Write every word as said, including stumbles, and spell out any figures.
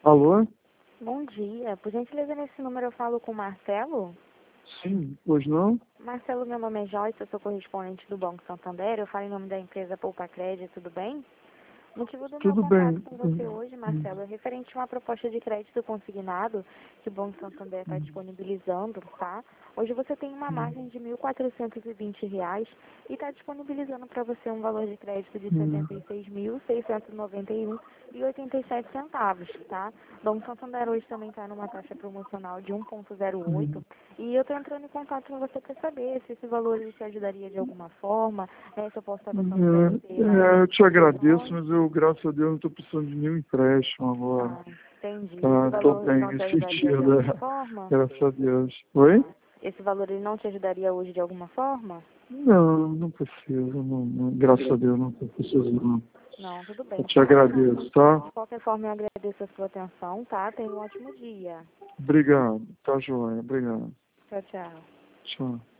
Alô? Bom dia. Por gentileza, nesse número eu falo com o Marcelo? Sim, pois não? Marcelo, meu nome é Joyce, eu sou correspondente do Banco Santander. Eu falo em nome da empresa Poupa Crédito, tudo bem? O motivo do meu Tudo contato bem. com você hoje, Marcelo, é referente a uma proposta de crédito consignado que o Banco Santander está disponibilizando, tá? Hoje você tem uma margem de mil quatrocentos e vinte reais e está disponibilizando para você um valor de crédito de setenta e seis mil seiscentos e noventa e um reais e oitenta e sete centavos, tá? O Banco Santander hoje também está numa taxa promocional de um vírgula zero oito e eu estou entrando em contato com você para saber se esse valor ele te ajudaria de alguma forma, né, se eu posso estar passando para você. É, é, eu te agradeço, mas eu, graças a Deus, não estou precisando de nenhum empréstimo agora. Ah, entendi. Tá, Esse estou valor bem não te nesse ajudaria de sentido, alguma é. forma? Graças a Deus. Oi? Esse valor ele não te ajudaria hoje de alguma forma? Não, não preciso. Não, não, graças a Deus, não estou precisando. Não. Não, tudo bem. Eu te agradeço, tá? De qualquer forma, eu agradeço a sua atenção, tá? Tenha um ótimo dia. Obrigado. Tá, joia. Obrigado. Tchau, tchau. Tchau.